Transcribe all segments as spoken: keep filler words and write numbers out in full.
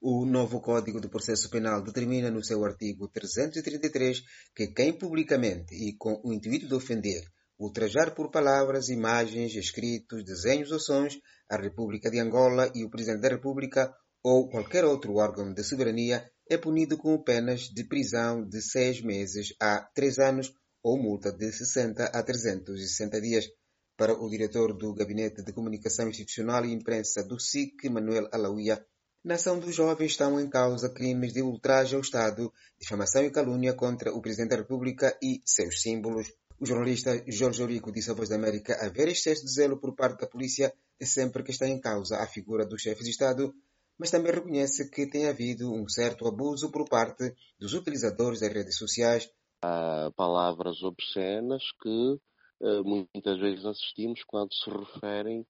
O novo Código de Processo Penal determina no seu artigo trezentos e trinta e três que quem publicamente e com o intuito de ofender, ultrajar por palavras, imagens, escritos, desenhos ou sons a República de Angola e o Presidente da República ou qualquer outro órgão de soberania é punido com penas de prisão de seis meses a três anos ou multa de sessenta a trezentos e sessenta dias. Para o diretor do Gabinete de Comunicação Institucional e Imprensa do S I C, Manuel Alauia, na ação dos jovens estão em causa crimes de ultraje ao Estado, difamação e calúnia contra o Presidente da República e seus símbolos. O jornalista Jorge Eurico disse à Voz da América haver excesso de zelo por parte da polícia sempre que está em causa a figura do chefe de Estado, mas também reconhece que tem havido um certo abuso por parte dos utilizadores das redes sociais. Há palavras obscenas que uh, muitas vezes assistimos quando se referem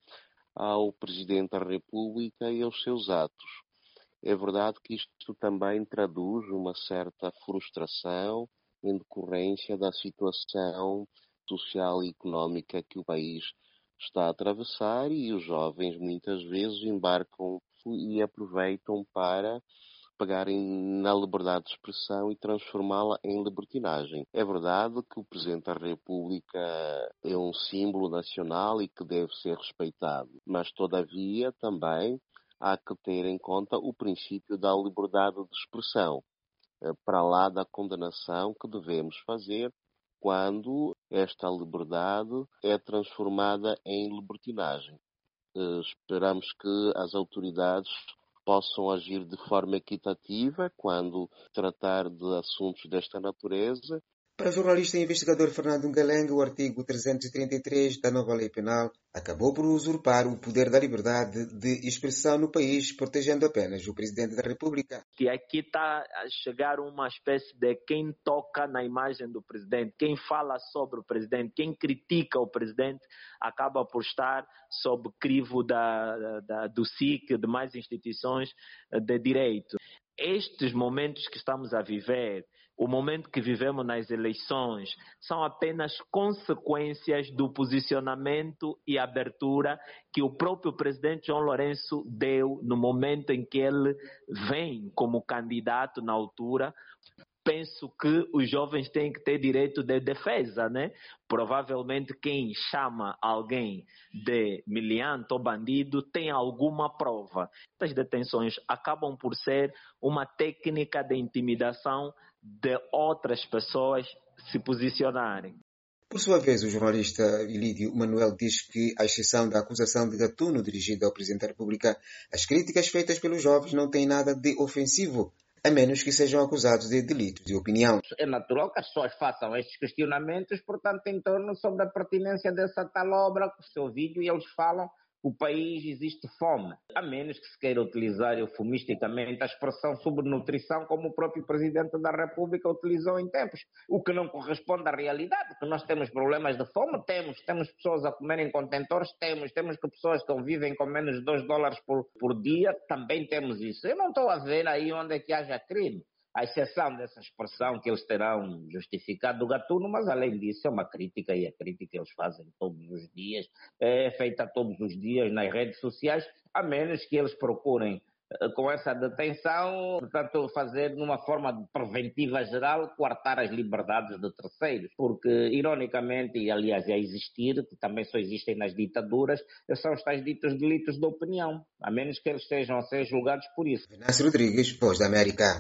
ao Presidente da República e aos seus atos. É verdade que isto também traduz uma certa frustração em decorrência da situação social e económica que o país está a atravessar e os jovens muitas vezes embarcam e aproveitam para pegarem na liberdade de expressão e transformá-la em libertinagem. É verdade que o Presidente da República é um símbolo nacional e que deve ser respeitado, mas todavia também há que ter em conta o princípio da liberdade de expressão, para lá da condenação que devemos fazer quando esta liberdade é transformada em libertinagem. Esperamos que as autoridades possam agir de forma equitativa quando tratar de assuntos desta natureza. Para o jornalista e investigador Fernando Ngalengue, o artigo trezentos e trinta e três da nova lei penal acabou por usurpar o poder da liberdade de expressão no país, protegendo apenas o Presidente da República. Que aqui está a chegar uma espécie de quem toca na imagem do Presidente, quem fala sobre o Presidente, quem critica o Presidente, acaba por estar sob crivo da, da, do S I C, de mais instituições de direito. Estes momentos que estamos a viver, o momento que vivemos nas eleições, são apenas consequências do posicionamento e abertura que o próprio presidente João Lourenço deu no momento em que ele vem como candidato na altura. Penso que os jovens têm que ter direito de defesa, né? Provavelmente quem chama alguém de miliante ou bandido tem alguma prova. Estas detenções acabam por ser uma técnica de intimidação de outras pessoas se posicionarem. Por sua vez, o jornalista Ilídio Manuel diz que, à exceção da acusação de gatuno dirigida ao Presidente da República, as críticas feitas pelos jovens não têm nada de ofensivo, a menos que sejam acusados de delitos de opinião. É natural que as pessoas façam estes questionamentos, portanto, em torno sobre a pertinência dessa tal obra, com o seu vídeo, e eles falam que o país existe fome. A menos que se queira utilizar eufemisticamente a expressão subnutrição, como o próprio Presidente da República utilizou em tempos, o que não corresponde à realidade, que nós temos problemas de fome, temos, temos pessoas a comerem contentores, temos, temos que pessoas que vivem com menos de dois dólares por, por dia, também temos isso. Eu não estou a ver aí onde é que haja crime, à exceção dessa expressão que eles terão justificado do gatuno, mas além disso é uma crítica, e a crítica eles fazem todos os dias, é feita todos os dias nas redes sociais, a menos que eles procurem, com essa detenção, portanto, fazer de uma forma preventiva geral, coartar as liberdades de terceiros, porque, ironicamente, e aliás é existir, que também só existem nas ditaduras, são os tais ditos delitos de opinião, a menos que eles estejam a ser julgados por isso. Venâncio Rodrigues, Voz da América.